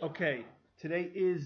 Okay, today is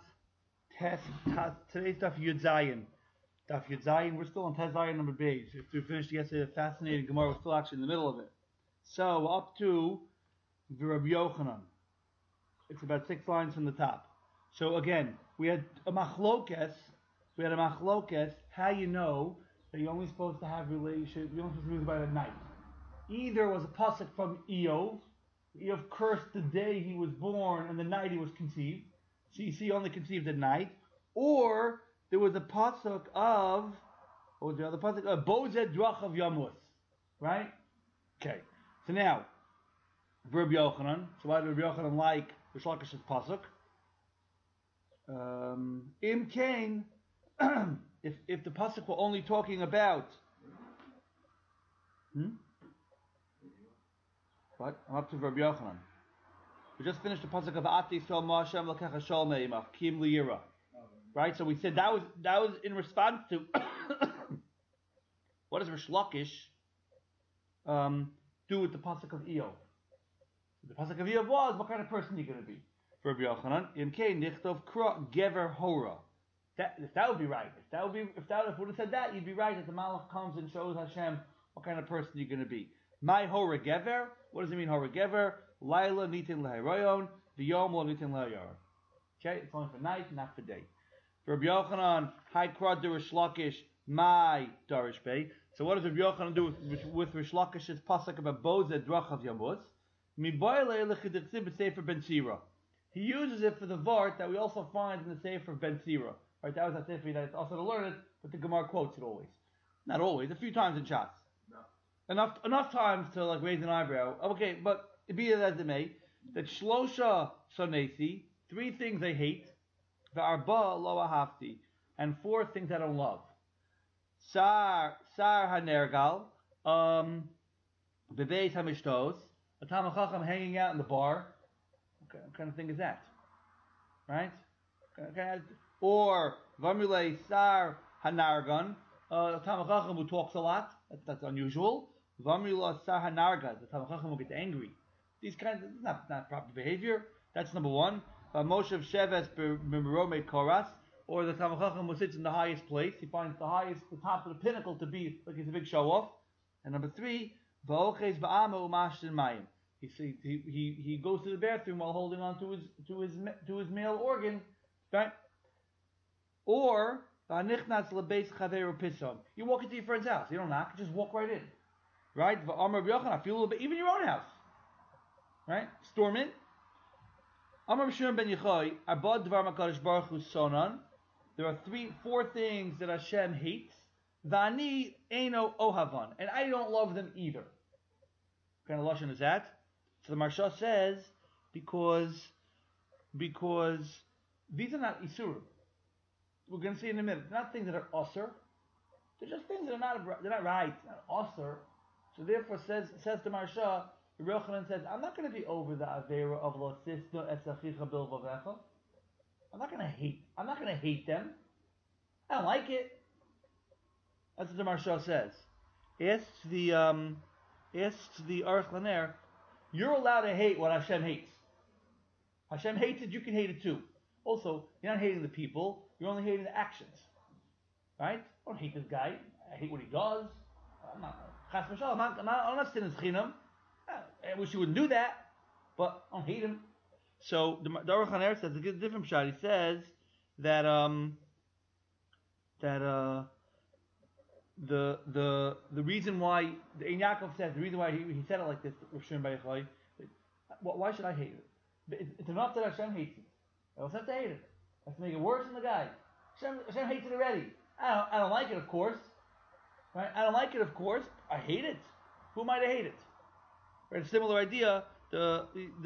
today's Daf Yud Zayin. Daf Yud Zayin, we're still on Tez Zayin number Beis. If we finished yesterday, a fascinating Gemara, we're still actually in the middle of it. So, up to the Rabbi Yochanan. It's about 6 lines from the top. So again, we had a machlokes, how you know that you're only supposed to have relationship, you're only supposed to use by the night. Either was a pasuk from Eov cursed the day he was born and the night he was conceived. So you see, he only conceived at night. Or there was a pasuk of, what was the other pasuk? Bozed drach of Yamus. Right? Okay. So now, Rabbi Yochanan. So why did Rabbi Yochanan like Rish Lakish's pasuk? Im Kain, if the pasuk were only talking about, what? I'm up to Rabbi Yochanan. We just finished the pasuk of Ati Yisrael Ma'ashem L'kecha Shol Me'imach Kim Liyira. Right? So we said that was in response to what does Rish Lakish do with the pasuk of Eov? The pasuk of Eov was, what kind of person are you going to be? For Rabbi Yochanan, Im Kain Nichtov Kra Gever Hora. If that would be right, if would have said that, you'd be right that the Malach comes and shows Hashem what kind of person you're going to be. My Hora Gever. What does it mean, Hora Gever? Laila Nitin Leheroyon, V'yom Lo Nitin Lehayor. Okay, it's only for night, not for day. For Rabbi Yochanan, Hai Krad Rish Lakish, my Darish Bey. So what does Rabbi Yochanan do with Rish Lakish's pasuk about Bozed Drach of Yamuz? Mi Boile Lechidichsim B'Sefer Ben Sira. He uses it for the Vart that we also find in the Sefer Ben Sira. Right, that was a Sefer that it's also to learn it, but the Gemara quotes it always. Not always, a few times in Shas. No. Enough times to like raise an eyebrow. Okay, but be it as it may, that Shlosha Sonesi, 3 things I hate, V'arba Lo Ahavti, and 4 things I don't love. Sar HaNergal, Bebeis HaMishtos, a Talmid Chacham hanging out in the bar. What kind of thing is that? Right? Or Vamule Sar Hanargan, a Talmid Chacham who talks a lot. That's unusual. Vamula Sar Hanarga, the Talmid Chacham who gets angry. These kinds of not proper behavior. That's number 1. Moshev Sheves B'Merome Koras, or the Talmid Chacham who sits in the highest place. He finds the top of the pinnacle to be like he's a big show off. And number 3, Va'oches Ba'ama U'Mashtin Mayim. He goes to the bathroom while holding on to his male organ, right? Or you walk into your friend's house, you don't knock, you just walk right in, right? Even your own house, right? Storm in. There are 4 things that Hashem hates. Vani eno ohavan, and I don't love them either. What kind of lashon is that? So the Marsha says, because these are not isurim. We're going to see in a minute. They're not things that are osir. They're just things that are not right, not osir. So therefore, says the Marsha, Rabbi Yochanan says, I'm not going to be over the avera of lo sisno esachicha bilvavecha. I'm not going to hate them. I don't like it. That's what the Marsha says. Asks the Aruch Laner, you're allowed to hate what Hashem hates. Hashem hates it, you can hate it too. Also, you're not hating the people, you're only hating the actions. Right? I don't hate this guy. I hate what he does. I'm not sinning chinam. I wish you wouldn't do that, but I don't hate him. So the Aruch Laner says a different shot. He says that the reason why the Ein Yaakov says the reason why he said it like this, why should I hate it? It's enough that Hashem hates it. I don't have to hate it. I have to make it worse than the guy. Hashem hates it already. I don't like it, of course. Right? I don't like it, of course. I hate it. Who am I to hate it? Right? A similar idea. The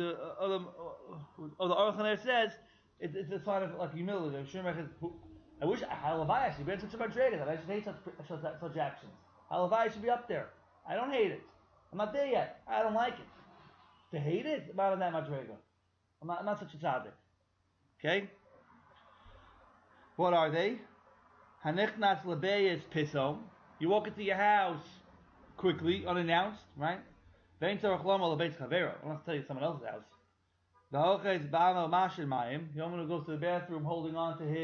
Aruch Laner says it's a sign of like humility. I wish Halavai should be such a madrega that I should hate such actions. Halavai should be up there. I don't hate it. I'm not there yet. I don't like it. To hate it, about that madrega. I'm not such a tzaddik. Okay? What are they? Hanichnas lebeyes pisom. You walk into your house quickly, unannounced, right? Vein tzarach lama lebeis chavero. I don't have to tell you someone else's house. The halacha is ba'ama mashin mayim. The woman who goes to the bathroom holding on to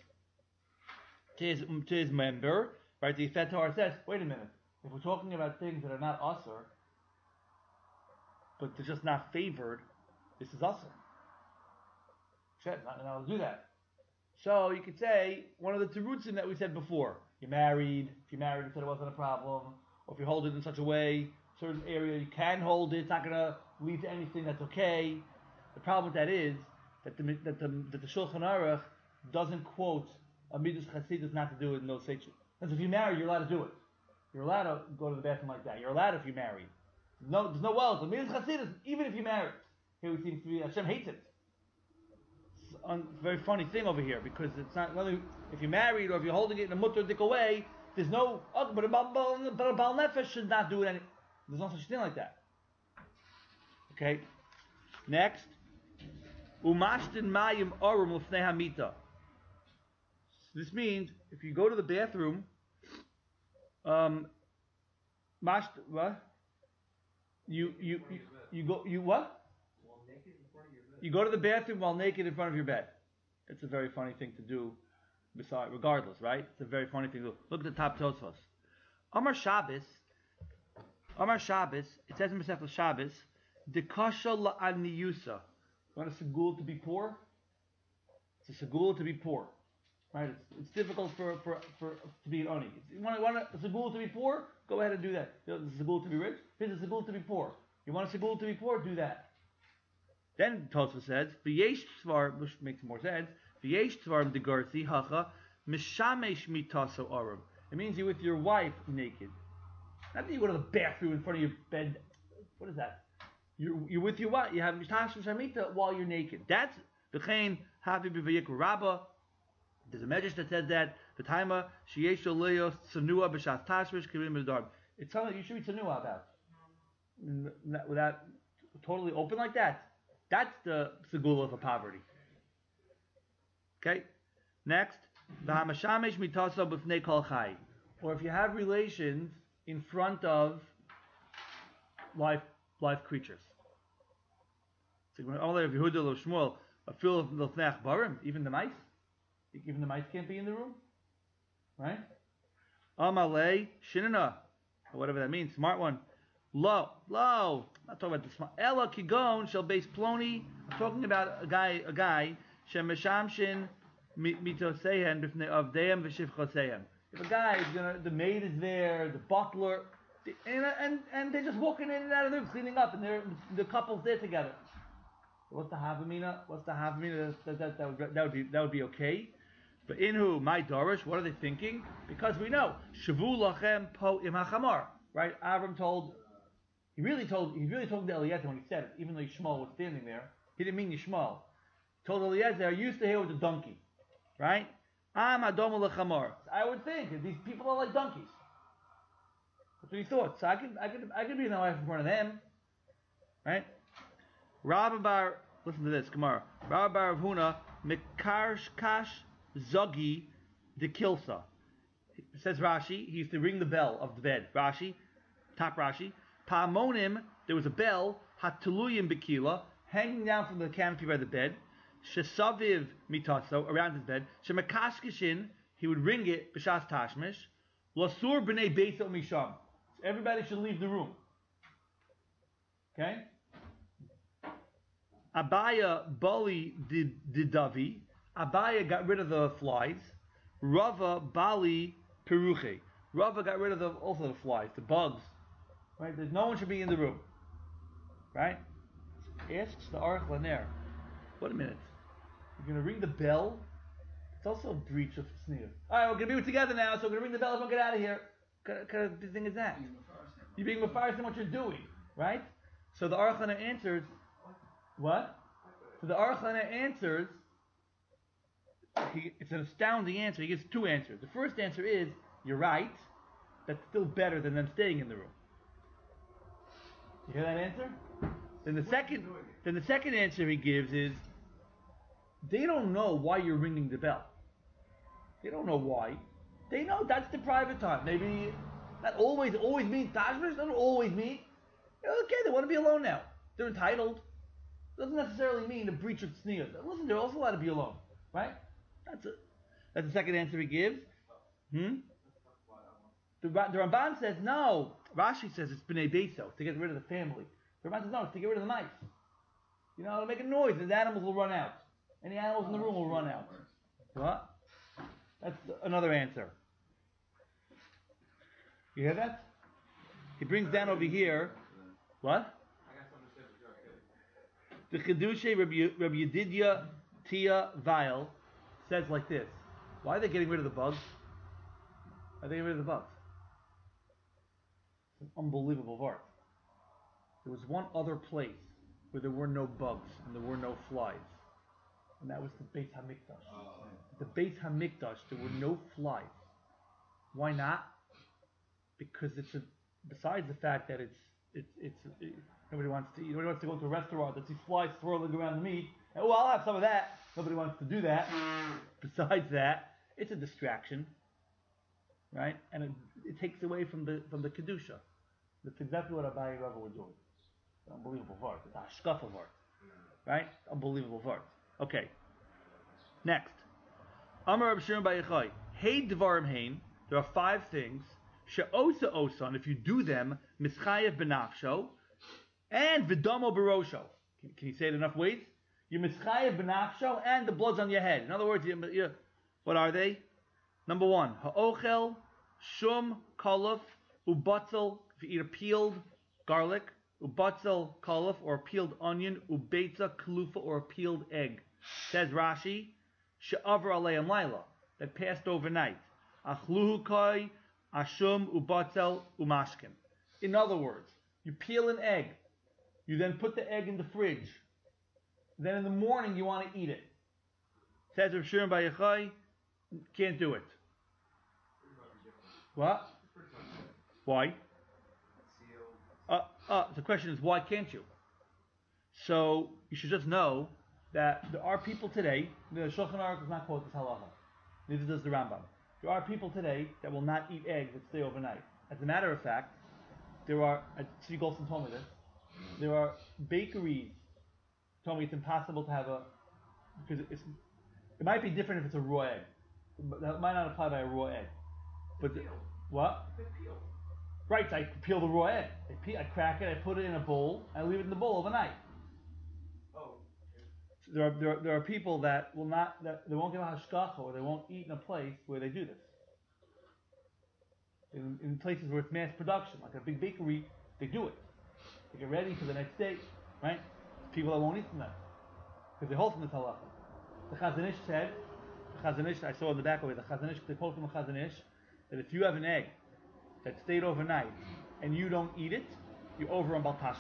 his member. Right? The Yifet Torah says, wait a minute. If we're talking about things that are not usher, but they're just not favored, this is usher. Shit, not allowed to do that. So you could say one of the terutzim that we said before. You're married. If you're married, you said it wasn't a problem. Or if you hold it in such a way, certain area you can hold it. It's not going to lead to anything. That's okay. The problem with that is that the Shulchan Aruch doesn't quote a midas chasidus not to do it in those situations. Because if you're married, you're allowed to do it. You're allowed to go to the bathroom like that. You're allowed if you're married. There's no wells. A midas chasidus, even if you're married. Here we seem to be Hashem hates it. A very funny thing over here because it's not whether if you're married or if you're holding it in a mutter dik away. There's no but a bal nefesh should not do it. There's no such thing like that. Okay. Next, umashtin mayim orum lefnei hamita. This means if you go to the bathroom, what? You what? You go to the bathroom while naked in front of your bed. It's a very funny thing to do. Regardless, right? It's a very funny thing to do. Look at the top Tosfos. Amar Shabbos. It says in Masechta Shabbos, Dekasha la'aniyusa. You want a segul to be poor? It's a segul to be poor, right? It's difficult for to be an oni. You want a segul to be poor? Go ahead and do that. There's a segul to be rich. Here's a segul to be poor. You want a segul to be poor? Do that. Then Tosfos says, "V'yesh tzvar," which makes more sense. V'yesh tzvarim degarsi hacha mishamesh mitaso arum. It means you're with your wife naked. Not that you go to the bathroom in front of your bed. What is that? You're with your wife. You have mitash shamita while you're naked. That's v'chein havi b'vayik rabba. There's a medrash that says that the timer sheyesh oleyos tsanua b'shas tashmish kivim b'darb. It's something you should be tsanua about. Without totally open like that. That's the segula of poverty. Okay. Next, v'hamashamesh mitasa b'fnei kol chai, or if you have relations in front of live creatures. Even the mice can't be in the room, right? Amalei shinana, or whatever that means. Smart one. Low. I'm not talking about the smart. Ella kigon shall base ploni. I'm talking about a guy. Shemeshamshin mitosehen b'fnei avdeim v'shivchosehem. If a guy is the maid is there, the butler, and they're just walking in and out of the room, cleaning up, and the couple's there together. What's the havamina? That would be okay. But inhu my dorish, what are they thinking? Because we know shavu lachem po im hachamar. Right? Avram told. He really told the Eliezer when he said it, even though Yishmael was standing there. He didn't mean Yishmael. He told Eliezer, I used to hear with a donkey. Right? Am adomu lechamar. I would think that these people are like donkeys. That's what he thought. So I could be in the life in front of them. Right? Rabba bar, listen to this, Gemara. Rabba bar of Huna, Mekarshkash Zogi de Kilsa. It says Rashi, he used to ring the bell of the bed. Rashi, top Rashi. Pa'amonim, there was a bell, hatuluyim bekila, hanging down from the canopy by the bed. Shesaviv mitaso, around his bed. Shemakashkishin, he would ring it, b'shas tashmish. Lasur b'nei beisa misham. Everybody should leave the room. Okay? Abaya bali didavi. Abaya got rid of the flies. Rava bali peruche. Rava got rid of also the flies, the bugs. Right? There's no one should be in the room. Right? Asks the Aruch Laner. Wait a minute. You're going to ring the bell? It's also a breach of sneer. Alright, we're going to be together now, so we're going to ring the bell. Everyone get out of here. What kind of thing is that? You're being mafarish in what you're doing. Right? So the Aruch Laner answers, what? So the Aruch Laner answers, it's an astounding answer. He gives two answers. The first answer is, you're right. That's still better than them staying in the room. You hear that answer? Then the second answer he gives is, they don't know why you're ringing the bell. They don't know why. They know that's the private time. Maybe not always mean Tashmish, doesn't always mean. Okay, they want to be alone now. They're entitled. Doesn't necessarily mean a breach of tznius. Listen, they're also allowed to be alone, right? That's the second answer he gives. The Ramban says no. Rashi says it's b'nei beso, to get rid of the family. The Ramban says no, it's to get rid of the mice. You know, it'll make a noise, and the animals will run out. Any animals in the room will run out. What? That's another answer. You hear that? He brings down over here. What? The Chedushay Rabbi Yedidya Tia Weil says like this. Why are they getting rid of the bugs? Why are they getting rid of the bugs? It's an unbelievable part. There was one other place where there were no bugs and there were no flies. And that was the Beit HaMikdash. The Beit HaMikdash, there were no flies. Why not? Because besides the fact that nobody wants to go to a restaurant that sees flies swirling around the meat. And, I'll have some of that. Nobody wants to do that. Besides that, it's a distraction, right? And it takes away from the kedusha. That's exactly what Abaye and Rava were doing. It's an unbelievable vart. It's a hashkafa vart, right? Unbelievable vart. Okay. Next, Amar Reb Shimon bar Yochai. Hey dvarim hein. There are 5 things. She'osa osan. If you do them, mischayev benafsho, and v'damo barosho. Can you say it enough ways? You mischayev benafsho, and the blood's on your head. In other words, what are they? Number 1, ha'ochel shum koluf ubatzel. If you eat a peeled garlic, ubatzel koluf, or a peeled onion, ubeitza kalufa, or a peeled egg. Says Rashi, she'avar aleim laila, that passed overnight. Achluhu koi ashum ubatzel umashkin. In other words, you peel an egg, you then put the egg in the fridge. Then in the morning you want to eat it. Says Reb Shimon bar Yochai, can't do it. What? Why? The question is, why can't you? So you should just know that there are people today. The Shulchan Aruch does not quote this halacha. Neither does the Rambam. There are people today that will not eat eggs that stay overnight. As a matter of fact, there are. Tzvi Golson told me this. There are bakeries. Told me it's impossible to have because it might be different if it's a raw egg. That might not apply by a raw egg. But what? Right, so I peel the raw egg. I crack it, I put it in a bowl, I leave it in the bowl overnight. Oh. So there are people that will not, that they won't get a hashkacha, or they won't eat in a place where they do this. In places where it's mass production, like a big bakery, they do it. They get ready for the next day, right? People that won't eat from that because they hold from this halacha. The Chazon Ish said, I saw in the back of it, the Chazon Ish, they quote from the Chazon Ish, that if you have an egg that stayed overnight and you don't eat it, you're over on Baltashkas.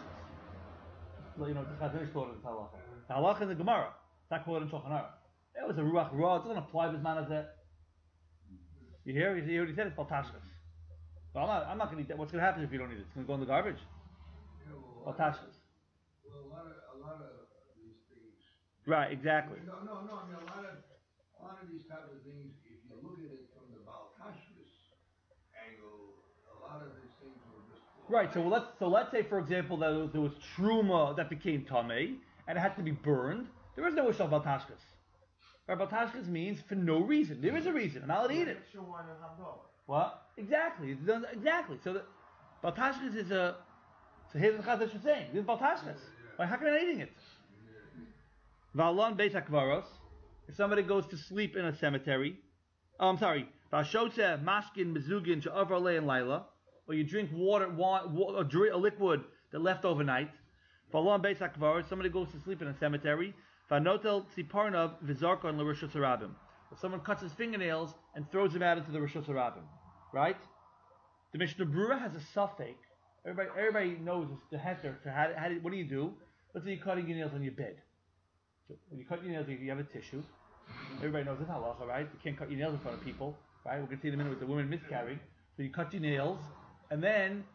So, the Chazon Ish quoted this halacha. The halacha in the Gemara, it's not quoted in Shulchan Aruch. That was a ruach ra. It doesn't apply to this man as that. You hear? You already said it's Baltashkas. Well, I'm not going to eat that. What's going to happen if you don't eat it? It's going to go in the garbage. Baltashkas. Well, a lot of these things. Right, exactly. No. I mean, a lot of these types of things, if you look at it from the Baltashkas angle, a lot of these things were just. Right. So let's say, for example, that there was truma that became tamei and it had to be burned. There is no issue of Baltashkas. Right? Baltashkas means for no reason. There is a reason. I'm not allowed to eat it. What? Exactly. Exactly. So the Baltashkas is a. So here's what the Chazon Ish is saying. This is Baltashkas. Like, how come you're not eating it? V'alon Beit HaKvaros. If somebody goes to sleep in a cemetery, V'ashotze mashkin mezugin she'avar le'en laila, or you drink water, a liquid that left overnight. V'alon Beit HaKvaros. Somebody goes to sleep in a cemetery. V'anotel tziparnav v'zarkon l'rishus harabim. If someone cuts his fingernails and throws them out into the rishus harabim, right? The Mishnah Brura has a suffix. Everybody knows the heter. What do you do? Let's say you're cutting your nails on your bed. So when you cut your nails, you have a tissue. Everybody knows this halacha, right? You can't cut your nails in front of people, right? We're going to see in a minute with the women miscarrying. So you cut your nails, and then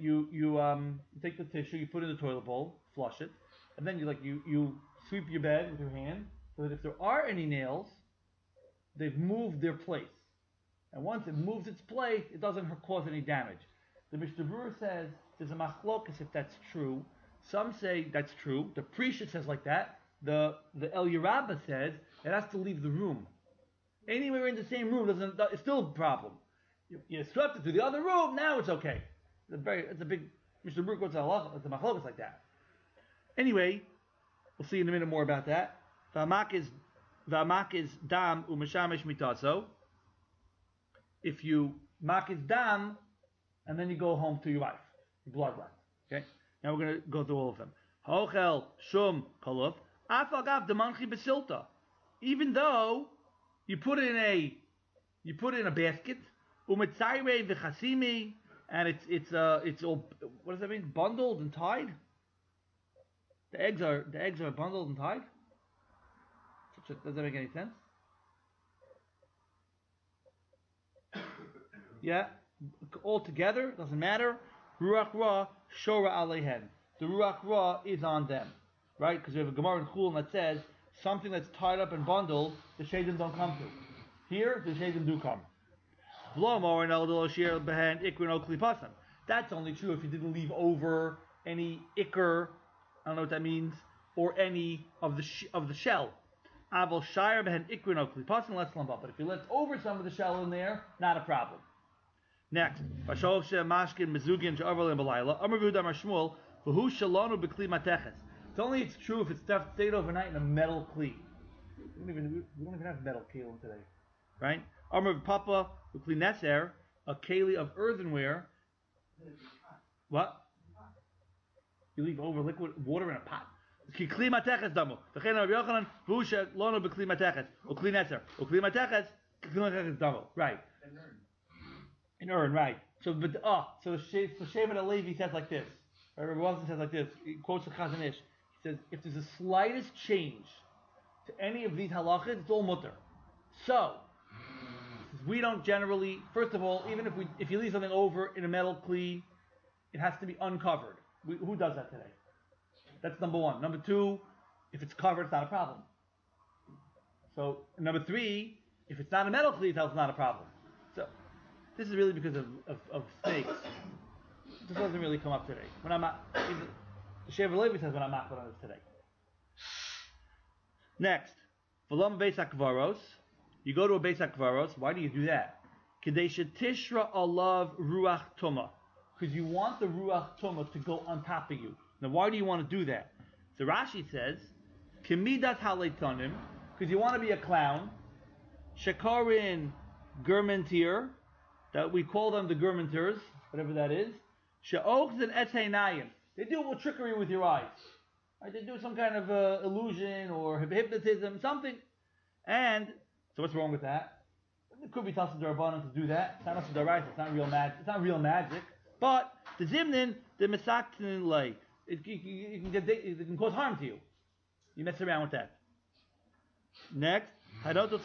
you take the tissue, you put it in the toilet bowl, flush it, and then you sweep your bed with your hand, so that if there are any nails, they've moved their place. And once it moves its place, it doesn't cause any damage. The Mishnah Brura says there's a machlokas if that's true. Some say that's true. The Prisha says like that. The El Yerabba says it has to leave the room. Anywhere in the same room it's still a problem. You swept it to the other room, now it's okay. It's a big Mr. Baruch what's a machlokas like that. Anyway, we'll see in a minute more about that. V'amak is dam u'meshamesh mitaso. If you mak is dam, and then you go home to your wife, your bloodline. Okay. Now we're going to go through all of them. Hochel shum koluf afagav demanchi besilta. Even though you put it in a basket, umetzayre v'chasimi, and it's all, what does that mean? Bundled and tied. The eggs are bundled and tied. Does that make any sense? Yeah, all together, doesn't matter. Ruach ra shora alehen. The ruach ra is on them, right? Because we have a Gemara in Chulin that says something that's tied up and bundled, the shadim don't come to. Here, the shadim do come. That's only true if you didn't leave over any ikr, I don't know what that means, or any of the shell. But if you left over some of the shell in there, not a problem. Next, it's only true if it's stayed overnight in a metal kli. We don't even have metal kelim today, right? Amr Papa ukli neser, a keli of earthenware. What? You leave over liquid water in a pot. Kli mateches damo. V'chein Rabbi Yochanan v'hu lono b'kli mateches ukli neser ukli mateches damo. Right. An urn, right? So, the Shevet HaLevi says like this. Rabbi Wilson says like this. He quotes the Chazon Ish. He says, if there's the slightest change to any of these halachas, it's all mutter. So, we don't generally. First of all, even if you leave something over in a metal kli, it has to be uncovered. Who does that today? That's number one. Number two, if it's covered, it's not a problem. So, number three, if it's not a metal kli, it's not a problem. So. This is really because of snakes. This doesn't really come up today. When I'm not, the Shevet HaLevi says when I'm not on this today. Next, v'lam beis hakvaros. You go to a beis hakvaros. Why do you do that? Kadesha tishra alav ruach tuma. Because you want the ruach tuma to go on top of you. Now, why do you want to do that? So Rashi says, kemidat haletonim, because you want to be a clown. Shekarin germentir. That we call them the Germenters, whatever that is. She'ochs and eteinayim. They do a trickery with your eyes. Right? They do some kind of illusion or hypnotism, something. And so what's wrong with that? It could be Tasa Darabanan to do that. It's not Tasa Daraisa. It's not real magic. It's not real magic. But the zimnin, the mesaktin lay, it can cause harm to you. You mess around with that. Next, because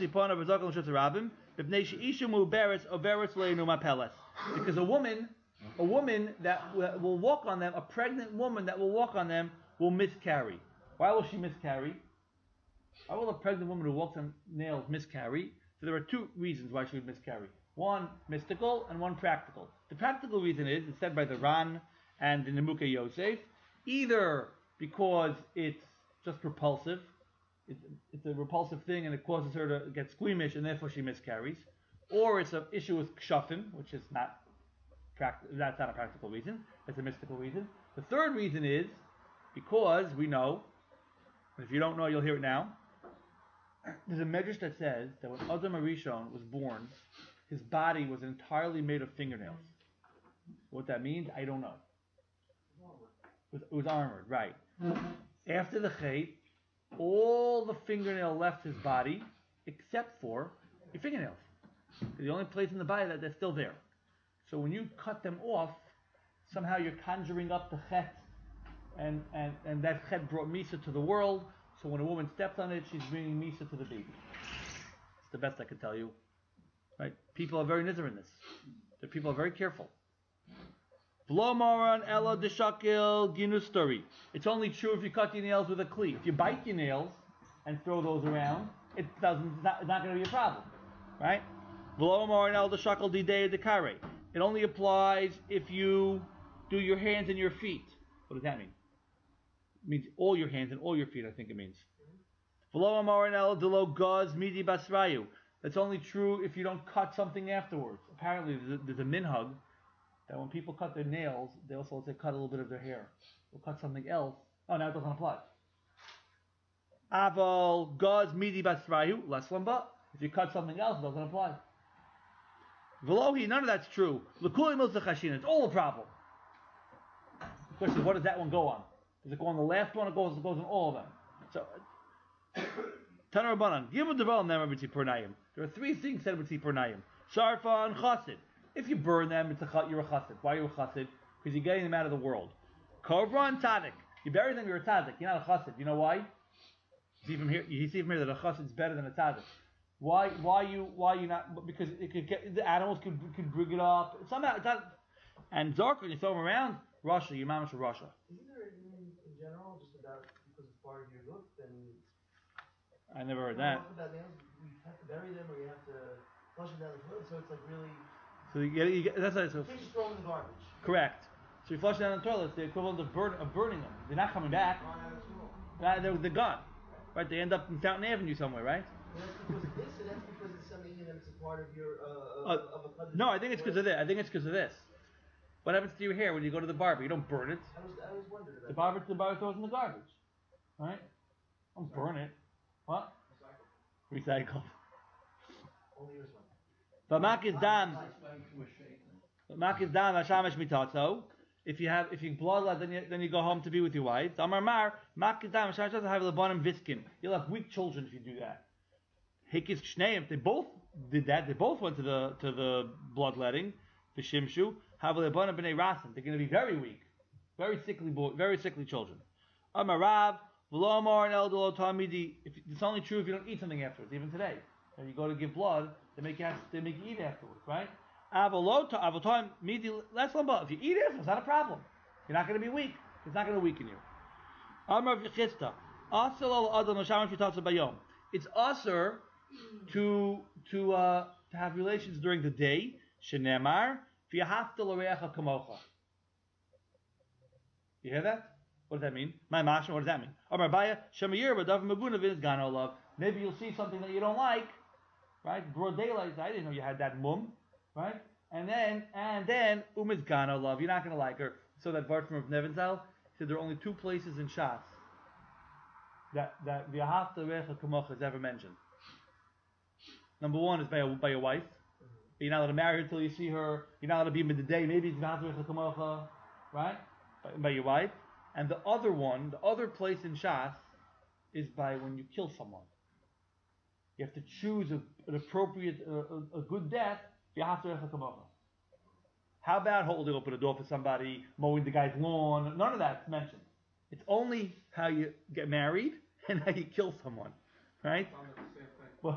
a woman that will walk on them, a pregnant woman that will walk on them, will miscarry. Why will she miscarry? Why will a pregnant woman who walks on nails miscarry? So there are two reasons why she would miscarry. One mystical and one practical. The practical reason is, it's said by the Ran and the Nemuke Yosef, either because it's just repulsive, it's a repulsive thing and it causes her to get squeamish and therefore she miscarries, or it's an issue with kshafim, which is not that's not a practical reason, it's a mystical reason. The third reason is because we know, and if you don't know you'll hear it now, there's a medrash that says that when Adam HaRishon was born, his body was entirely made of fingernails. What that means, I don't know. It was armored, right. After the Chet, all the fingernail left his body, except for your fingernails. The only place in the body that they're still there. So when you cut them off, somehow you're conjuring up the Chet, and that Chet brought Misa to the world, so when a woman steps on it, she's bringing Misa to the baby. It's the best I can tell you. Right? People are very nizar in this. The people are very careful. V'lomaran ela deshakil ginustari. It's only true if you cut your nails with a kli. If you bite your nails and throw those around, it's not going to be a problem, right? V'lomaran ela deshakil didei dekare. It only applies if you do your hands and your feet. What does that mean? It means all your hands and all your feet, I think it means. V'lo amarin el delo gaz midi basrayu. That's only true if you don't cut something afterwards. Apparently, there's a minhag that when people cut their nails, they also let's say cut a little bit of their hair. Or cut something else. Oh, now it doesn't apply. Aval gaz midi basrayu leslamba. If you cut something else, it doesn't apply. Velohi, none of that's true. L'kuli milsa chashina. It's all a problem. The question is, what does that one go on? Does it go on the last one, or goes on all of them? So, Tanar Rabbanan, Gimel Devarim Nemer B'tzipur Purnayim. There are three things said B'tzipur Purnayim. Sharfa and Chassid. If you burn them, you're a Chassid. Why are you a Chassid? Because you're getting them out of the world. Kovra and Tzaddik. You bury them, you're a Tzaddik. You're not a Chassid. You know why? You see from here that a Chassid is better than a Tzaddik. Why you not? Because it could get, the animals could bring it up. Somehow it's not. And Zork, when you throw them around, Russia, your mama's from Russia. Isn't there in general just about because it's part of your look, then I never heard that. About nails, you have to bury them or you have to flush them down the toilet, so it's like really. So you get that's how it's. You can't just throw them in the garbage. Correct. So you flush them down the toilet. It's the equivalent of burning them. They're not coming back. They're gone. Right? They end up in Fountain Avenue somewhere, right? And that's because of this, and that's because it's something in them. It's a part of your No, I think it's because of this. I think it's because of this. What happens to your hair when you go to the barber? You don't burn it. I was wondering about The barber throws it in the garbage. Right? Don't burn it. What? Recycled. only yours one. V'makis dam. V'makis dam hashamash mitatzo. If you bloodlet, then you go home to be with your wife. Amar mar makis dam hashamash mitatzo have lebanim viskin. You'll have weak children if you do that. Hikis shneim. They both did that. They both went to the bloodletting. The shimshu have lebanim b'nei rasim. They're going to be very weak, very sickly children. Amar Rav. It's only true if you don't eat something afterwards. Even today, when you go to give blood, they make you eat afterwards, right? If you eat it, it's not a problem. You're not going to be weak. It's not going to weaken you. It's usher to have relations during the day. Shenemar you hear that? What does that mean? My mashma, what does that mean? Maybe you'll see something that you don't like, right? Broad daylight, I didn't know you had that mum, right? And then umiz gano love, you're not going to like her. So that verse from Nevinzel said there are only two places in Shas that v'ahavta recha kamocha is ever mentioned. Number one is by your wife. You're not allowed to marry her until you see her. You're not allowed to be mid the day. Maybe it's v'ahavta recha kamocha, right? By your wife. And the other place in Shas is by when you kill someone. You have to choose an appropriate, a good death. How about holding open a door for somebody, mowing the guy's lawn? None of that's mentioned. It's only how you get married and how you kill someone, right? Well,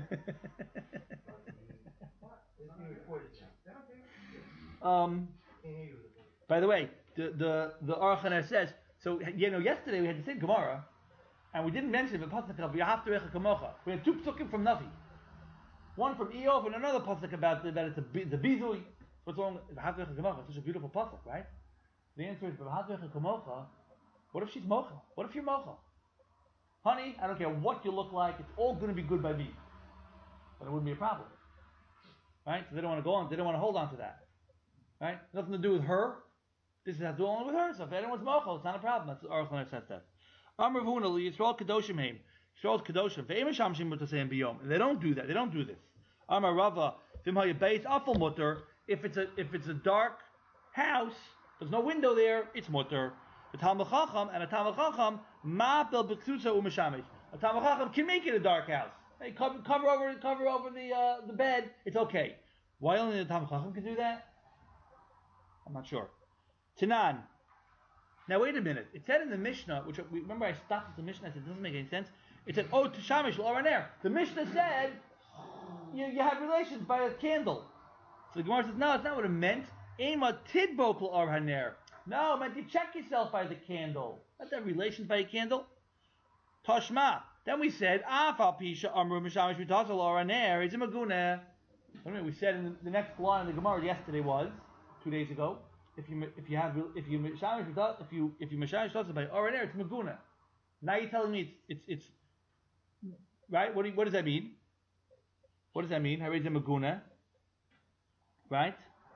by the way, the Aruch LaNer says, so yesterday we had the same Gemara, and we didn't mention the pasuk of V'ahavta recha kamocha. We had two psukim from Navi, one from Eov and another pasuk about it's the bizui. What's wrong? V'ahavta recha kamocha. It's such a beautiful pasuk, right? The answer is V'ahavta recha kamocha. What if she's mocha? What if you're mocha? Honey, I don't care what you look like. It's all going to be good by me, but it wouldn't be a problem, right? So they don't want to go on. They don't want to hold on to that, right? Nothing to do with her. This has to do only with her. So if anyone's mochel, it's not a problem. That's Aruch LaNer says that. Amar V'huna li Yisrael Kedoshim Heim. Yisrael Kedoshim. Ve'im Shamshim Mutasayim Biyom. They don't do that. They don't do this. Amar Rava V'im HaYabeis Afal Mutter. If it's a dark house, there's no window there. It's mutter. The Talmud Chacham and a Talmud Chacham Ma'apel B'Ktutza U'Meshamish. A Talmud Chacham can make it a dark house. Hey, cover over the bed. It's okay. Why only the Talmud Chacham can do that? I'm not sure. Tanan. Now wait a minute. It said in the Mishnah, which remember I stopped at the Mishnah. I said it doesn't make any sense. It said, "Oh, Tishamish l'oraner." The Mishnah said you have relations by a candle. So the Gemara says, no, it's not what it meant. Ema tidbok l'oraner. No, it meant you check yourself by the candle. Not that relations by a candle. Toshma. Then we said, Afal pisha amru mishamish mitasa l'oraner. Is imaguna. We said in the next line of the Gemara yesterday was 2 days ago. if you mashamish by or an air, it's maguna. Now you're telling me it's right. What does that mean? What does that mean? Harei maguna, right?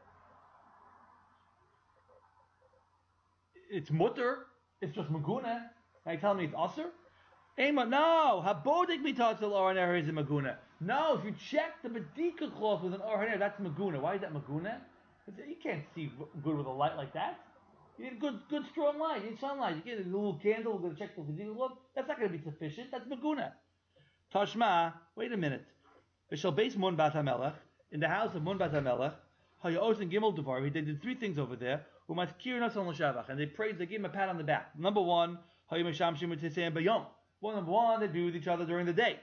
It's mutter. It's just maguna. Now you're telling me it's aser? No, habodik mitatzel or an air is a maguna. No, if you check the bedika cloth with an or an air, that's maguna. Why is that maguna? You can't see good with a light like that. You need good strong light. You need sunlight. You get a little candle. We're going to check the bedika cloth. That's not going to be sufficient. That's maguna. Tashma, wait a minute. V'shal beis Mun bat HaMelech, in the house of Mun bat HaMelech, Hayos and Gimel Devar, they did three things over there. And they praised, they gave him a pat on the back. Number one, number one, they do with each other during the day.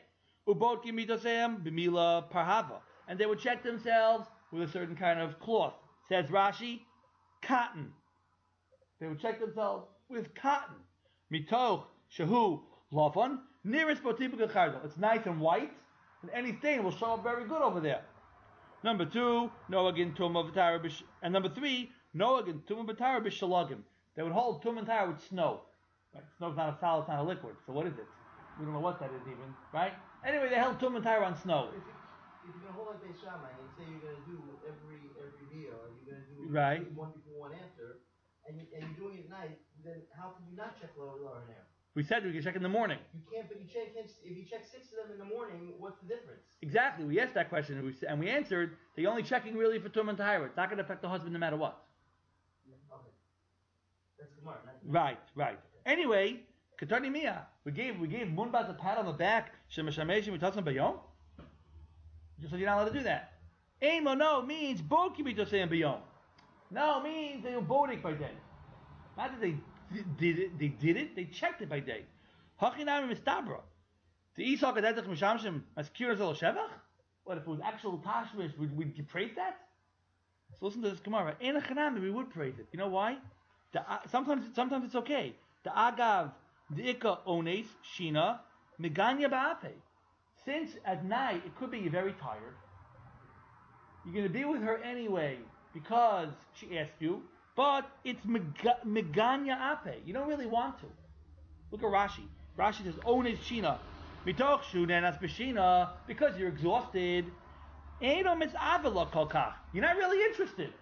And they would check themselves with a certain kind of cloth. Says Rashi, cotton. They would check themselves with cotton. Mitoch shahu lafon nearest botibuk chardal. It's nice and white, and any stain will show up very good over there. Number two, noagin tumah v'tara b'sh, and number three, noagin tumah v'tara b'shalagim. They would hold tumah and tara with snow. Right? Snow's not a solid, it's not a liquid. So what is it? We don't know what that is even, right? Anyway, they held tumah and tara on snow. If you're going to hold like Beis Shammai and say you're going to do every meal, and you're going to do right. one before, one after, and you're doing it at night, then how can you not check lower and air? We said we can check in the morning. You can't, but if you check 6 of them in the morning, what's the difference? Exactly. We asked that question, and we answered, they're only checking really for tumah and tahara. It's not going to affect the husband no matter what. Okay. That's Gemara. Right. Anyway, Katani Mia, we gave Munbaz a pat on the back, Shemashameshim Mitasim Bayom. Just so you're not allowed to do that. Amo no means Boki Mitosayim Bayom. No means they were boating by day. Not that they did it, they checked it by day. Hachinami Mistabra. The Esau Kadetach Mishamshim as Kiraz al Shevach? What if it was actual Tashmish, would you praise that? So listen to this Gemara. In a Chanami, we would praise it. You know why? Sometimes it's okay. The Agav, the Ika Ones, Shina, Meganya Ba'ape. Since at night, it could be you're very tired. You're going to be with her anyway because she asked you, but it's Meganya Ape. You don't really want to. Look at Rashi. Rashi says, Ones Shina. Mitoch Shunenas B'Shina, because you're exhausted. You're not really interested.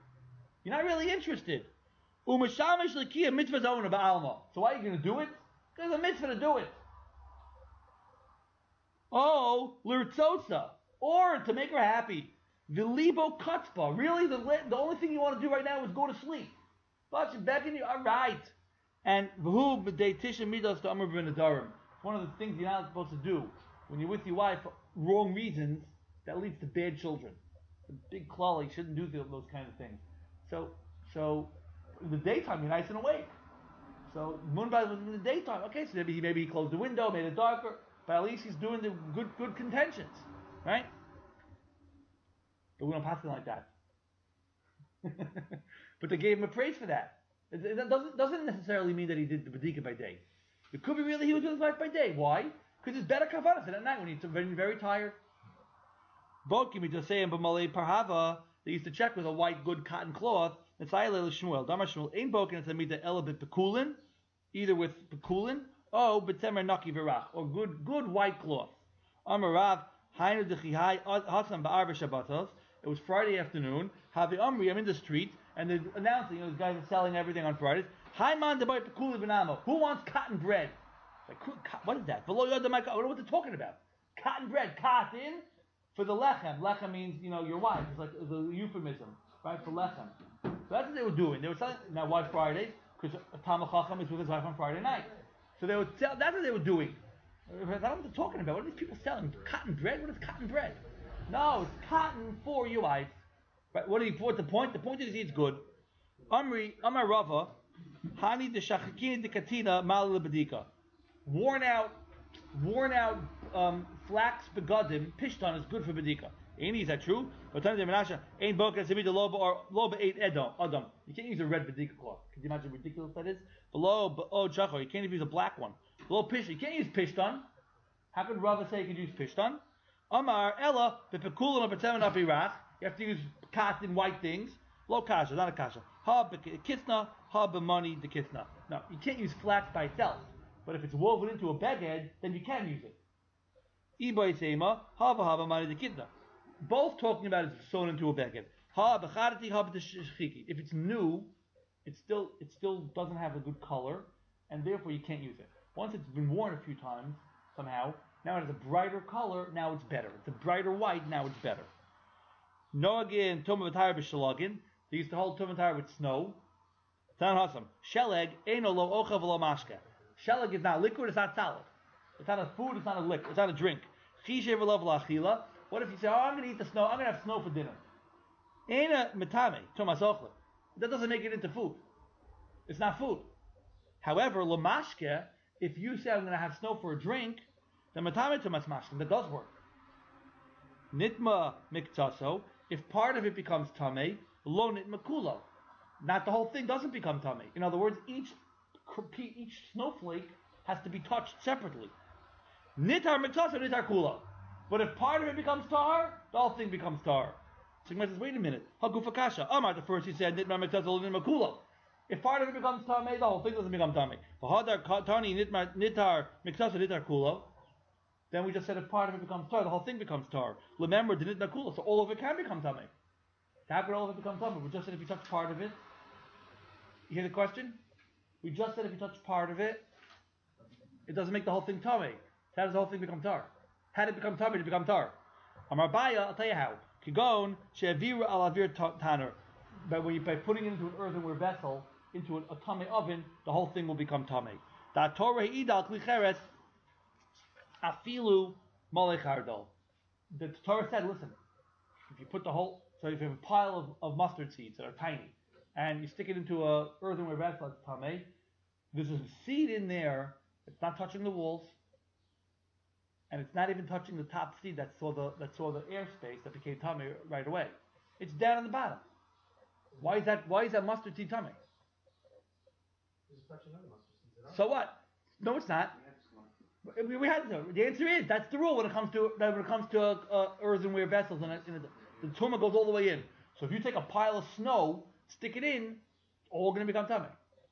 So why are you going to do it? There's a mitzvah to do it. Oh, l'rtzotza, or to make her happy. V'libo katzpa. Really, the only thing you want to do right now is go to sleep. But she's begging you. All right. And v'hu b'dei tisha midos to amar b'nadarim. One of the things you're not supposed to do when you're with your wife for wrong reasons, that leads to bad children. The big klal, you shouldn't do those kind of things. So in the daytime, you're nice and awake. So Munbaz was in the daytime. Okay, so maybe he closed the window, made it darker, but at least he's doing the good contentions, right? But we don't pass it like that. But they gave him a praise for that. It doesn't necessarily mean that he did the Badika by day. It could be really he was with his wife by day. Why? Because it's better kavanas than at night when he's very, very tired. Bokim Mitosayim b'malei parhava. They used to check with a white, good cotton cloth. It's Ayalel Shmuel. Damar Shmuel ain't bokin. It's a mita ela bekulin, either with pekulin, betemer naki v'rach, or good white cloth. Amarav hainu dechihai hasan ba'ar b'shabbatos. It was Friday afternoon. Havi Amri, I'm in the street, and they're announcing, those guys are selling everything on Fridays. Haiman debay pekulin v'namo. Who wants cotton bread? Like, what is that? I don't know what they're talking about. Cotton bread, cotton. For the lechem. Lechem means, your wife. It's like the euphemism, right, for lechem. So that's what they were doing. They were selling, now why Fridays? Because a Talmud Chacham is with his wife on Friday night. So they would sell, that's what they were doing. I don't know what they're talking about. What are these people selling? Cotton bread? What is cotton bread? No, it's cotton for your wife. Right? What's the point? The point is it's good. Amar Rava, Hani de Shachakini de Katina Mal Bedika. Worn out flax begadim pishtan is good for bedika. Is that true? Ain't boka semita loba or loba ate adam. You can't use a red bedika cloth. Can you imagine how ridiculous that is? Below chachor, you can't even use a black one. Below pishtan, you can't use pishtan. How could Rava say you could use pishtan? Amar ella bepekulan or betemen apirach. You have to use cotton white things. Low kasha, not a kasha. Ha b'kisna, ha b'money the kisna. Now, you can't use flax by itself, but if it's woven into a beged, then you can use it. Ibay seima, ha b'ha money the kisna. Both talking about it's sewn into a beged. Ha b'charati, ha b'teshchiki. If it's new, it still doesn't have a good color, and therefore you can't use it. Once it's been worn a few times, somehow, now it has a brighter color, now it's better. It's a brighter white, now it's better. Noagin, Tumah V'Tayr B'Shalagin. They used to hold Tumah V'Tayr with snow. Tan Hasam. Sheleg, Eino Lo Ocha V'Lo Mashke. Sheleg is not liquid, it's not solid. It's not a food, it's not a liquid, it's not a drink. Chishe V'Lo V'Lachila. What if you say, I'm going to eat the snow, I'm going to have snow for dinner. Eina Metame, Tumah Sochlet. That doesn't make it into food. It's not food. However, Lo Mashke, if you say I'm going to have snow for a drink, then Metame Tumah Mashke, that does work. Nitma Miktaso. If part of it becomes tamei, lo nitma kulo. Not the whole thing doesn't become tamei. In other words, each snowflake has to be touched separately. Nitar miktaso, nitar kulo. But if part of it becomes tar, the whole thing becomes tar. So he says, wait a minute. Hagufa kasha. Amar, the first he said, nitma miktaso, lo nitma kulo. If part of it becomes tamei, the whole thing doesn't become tamei. V'hadar tani nitar miktaso, nitar kulo. Then we just said if part of it becomes tar, the whole thing becomes tar. Remember, didn't nakula, so all of it can become tamei. How could all of it become tamei? We just said if you touch part of it. You hear the question? We just said if you touch part of it, it doesn't make the whole thing tamei. How does the whole thing become tar? How did it become tamei to become tar? Amar Baya, I'll tell you how. Kigon she'avira al avir tanner. By putting it into an earthenware vessel, into a tamei oven, the whole thing will become tamei. Da Torah idal klicheres. Afilu molechardol. The Torah said, listen, if you put so if you have a pile of mustard seeds that are tiny, and you stick it into a earthenware vessel, it's tamei, there's a seed in there, it's not touching the walls, and it's not even touching the top seed that saw the airspace that became tamei right away. It's down on the bottom. Why is that mustard seed tamei? It's touching other mustard seeds. So what? No, it's not. We had to. The answer is that's the rule when it comes to earthenware vessels, and the tumah goes all the way in. So if you take a pile of snow, stick it in, it's all going to become tamei.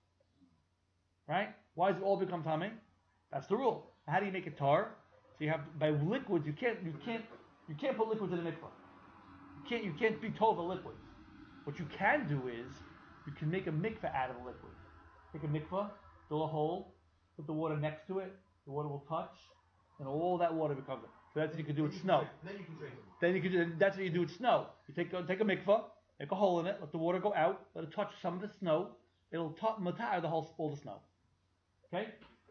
Right? Why does it all become tamei? That's the rule. How do you make it tar? So you have by liquids. You can't put liquids in a mikvah. You can't be tova liquids. What you can do is you can make a mikvah out of a liquid. Take a mikvah, drill a hole, put the water next to it. The water will touch, and all that water becomes it. So that's what you can do with snow. Then you can drink it. Then you can. That's what you do with snow. You take a mikvah, make a hole in it, let the water go out, let it touch some of the snow. It'll matar all the snow. Okay.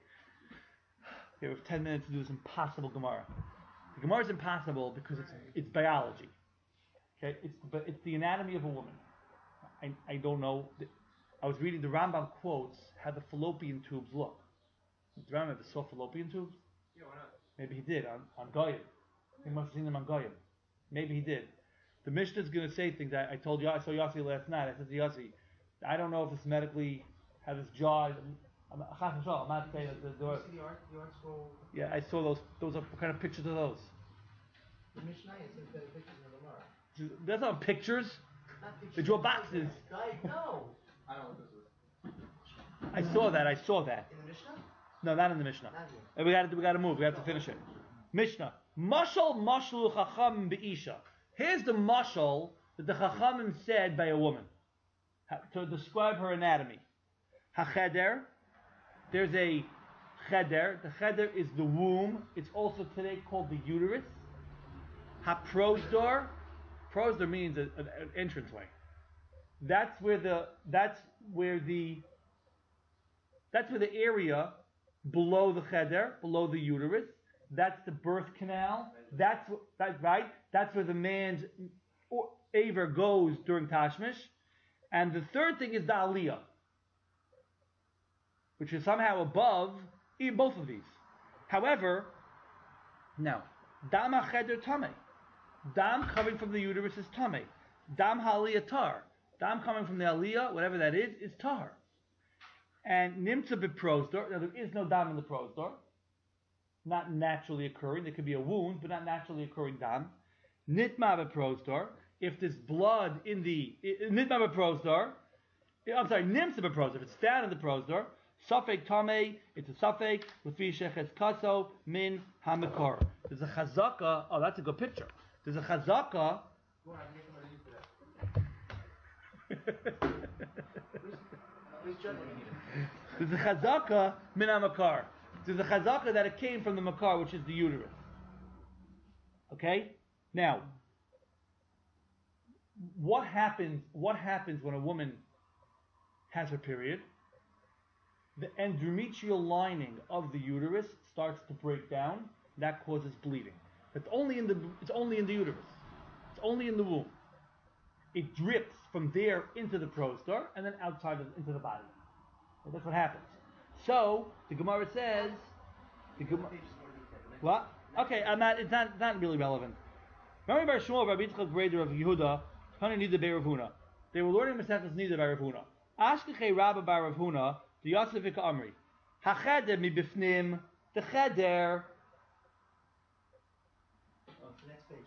We have 10 minutes to do this impossible Gemara. The Gemara is impossible because it's biology. Okay. It's the anatomy of a woman. I don't know. I was reading the Rambam quotes how the fallopian tubes look. Did the Rambam ever saw fallopian tubes? Yeah, why not? Maybe he did on Goyim. He must have seen them on Goyim. Maybe he did. The Mishnah is going to say things. I told you, I saw Yossi last night. I said to Yossi, I don't know if it's medically how this jaw. I'm not saying that the door. You see the art scroll? Yeah, I saw those. Those are what kind of pictures are those? The Mishnah says better pictures in the Gemara. That's not pictures. Not pictures. They draw boxes. No. I don't know what this is. I saw that. In the Mishnah? No, not in the Mishnah. Not here. We got to move. We have to finish it. Mishnah. Mashal mashlu chacham be'isha. Here's the mashal that the chachamim said by a woman to describe her anatomy. Hacheder. There's a cheder. The cheder is the womb. It's also today called the uterus. Haprosdor. Prosdor means an entranceway. That's where the area below the cheder, below the uterus. That's the birth canal. That's right. That's where the man's aver goes during Tashmish. And the third thing is the aliyah, which is somehow above both of these. However, now, dam hacheder tamei. Dam coming from the uterus is tamei. Dam haliyah tar. Dam coming from the aliyah, whatever that is tar. And nimtza beprosdor. Now there is no dam in the prosdor. Not naturally occurring. There could be a wound, but not naturally occurring dam. Nitma beprosdor. If there's blood in the nitma beprosdor, I'm sorry, nimsa b'prosdor. If it's found in the prosdor, safek tamei, it's a safek. Lefi shechetz kaso min hamikor. There's a chazaka. Oh, that's a good picture. There's a chazaka. There's a chazaka min hamakar. There's a chazaka that it came from the makar, which is the uterus. Okay? Now, what happens when a woman has her period? The endometrial lining of the uterus starts to break down. That causes bleeding. It's only in the uterus. It's only in the womb. It drips from there into the prostar and then outside into the body. That's what happens. So the Gemara says, what? Okay, it's not really relevant. Remember Bar Shmuel, Rabbi Yitzchak Breder of Yehuda, Hani Nida Bei Rav Huna. They were learning Masechtas Nida by Rav Huna. Ashkechei Rabba by Rav Huna, the Yosef Ika Amri. Hacheder mi bifnim, the cheder. Oh, it's the next page.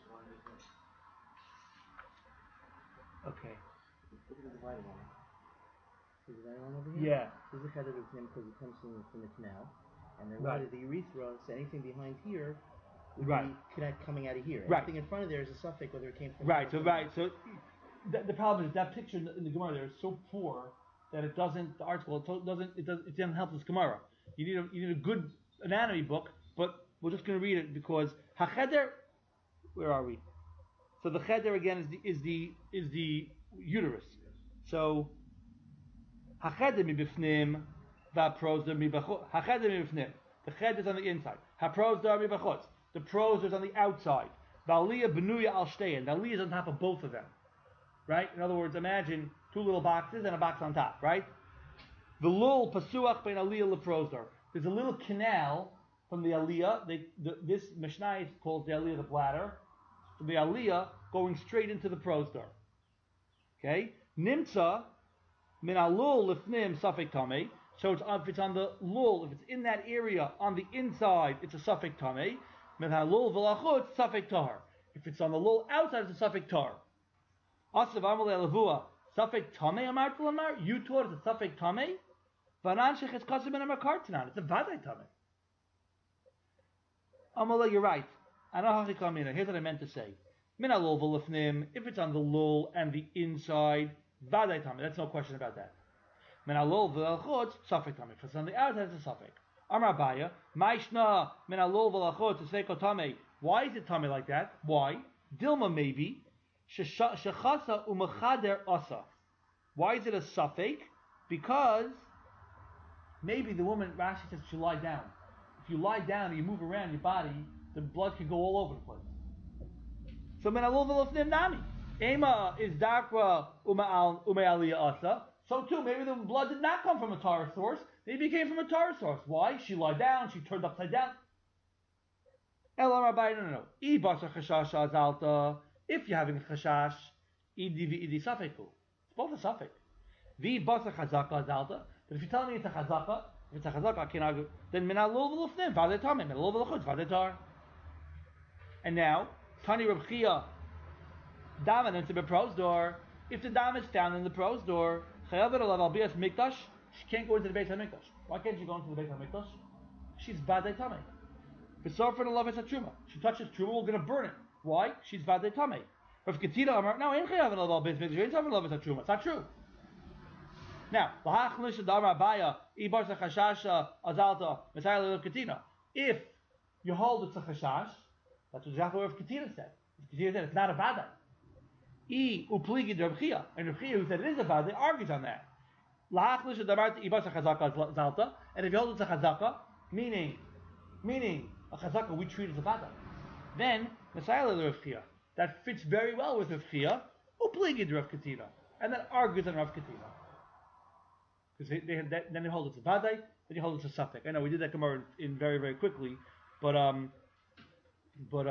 Okay. Look at the divided one. See the divided one over here? Yeah. This is the cheder bifnim because it comes from the canal. And then Right. the urethra, so anything behind here would Right. be coming out of here. Right. Anything in front of there is a suffix whether it came from Right. So the problem is that picture in the Gemara there is so poor that it doesn't. The article it doesn't help this Gemara. You need a good anatomy book, but we're just going to read it because hacheder. Where are we? So the cheder again is the uterus. So hacheder mi bifnim, va'prosdor mi bachutz. Hacheder mi bifnim. The cheder is on the inside. Haprosdor mi bachutz. The prosdor is on the outside. Va'aliyah benuya al shtein. The aliyah is on top of both of them. Right? In other words, imagine two little boxes and a box on top, right? The lul pasuach bein aliyah leprosdor. There's a little canal from the aliyah. This Mishnah is called the aliyah, the bladder. From the aliyah going straight into the prosdor. Okay? Nimtza min alul lifnim safek tamei. So if it's on the lul, if it's in that area on the inside, it's a safek tamei. Min alul v'lachutz safek tahar. If it's on the lul outside, it's a safek tahar. Asav amalei lavua safek tamei amar t'lamar. You taught it's a safek tamei. Vanan shechetz kasim ben amar kartanan. It's a vaday tamei. Amalei, you're right. Here's what I meant to say. Min alul v'lifnim. If it's on the lul and the inside, vaday tamei. That's no question about that. Min alul v'lachutz safek tamei. If it's on the outside, it's a safek. Amar Abaya, Maishna min alul v'lachutz sefeko tamei. Why is it tamei like that? Why? Dilma maybe. Shechasa u'mechader asa. Why is it a safek? Because maybe the woman, Rashi says, should lie down. If you lie down and you move around your body, the blood can go all over the place. So min alul v'lifnim nami. Ema is dakra u'me'aliyah asa. So too, maybe the blood did not come from a Torah source. Maybe it came from a Torah source. Why? She lied down. She turned upside down. No. If you're having a chashash, idi safeku. It's both a safek. Vi basar chazaka azalta. But if you tell me it's a chazaka, if it's a chazaka, I can't argue. Then min alul v'lifnim v'adei tamei, min alul v'lachutz v'adei tar. And now, Tani Reb Chia, daven into the prosdor. If the dam is found in the prosdor, chayavet alav al bias mikdash. She can't go into the Beit HaMikdash. Why can't she go into the Beit HaMikdash? She's vadei tamei. B'sorfen alav es truma. She touches truma, we're going to burn it. Why? She's vadei tamei. Rav Ketira Amar, no, ain't chayavet alav al bias mikdash. Ain't chayavet alav es truma. It's not true. Now, lahachlish adamar abaya ibar chashasha azalta mesayel Rav Ketira. If you hold it's a chashash, that's exactly what Rav Ketira said. Rav Ketira said it's not a vadei. I upligi Rav Chia, and Rav Chia who said it is a vadei argues on that. And if you hold it's a chazaka, meaning a chazaka we treat as a vada, then Messiah Rav Chia, that fits very well with Rav Chia, upligid Rav Ketira, and that argues on Rav Ketira. Because then they hold it's a vada, then you hold it's a safek. I know we did that Gemara in very, very quickly, but there's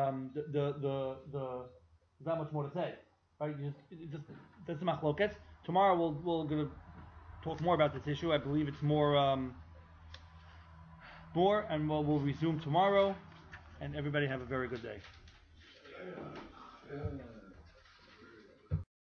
not much more to say, right? That's the machlokes. Tomorrow we're going to talk more about this issue. I believe it's more, and we'll resume tomorrow. And everybody have a very good day.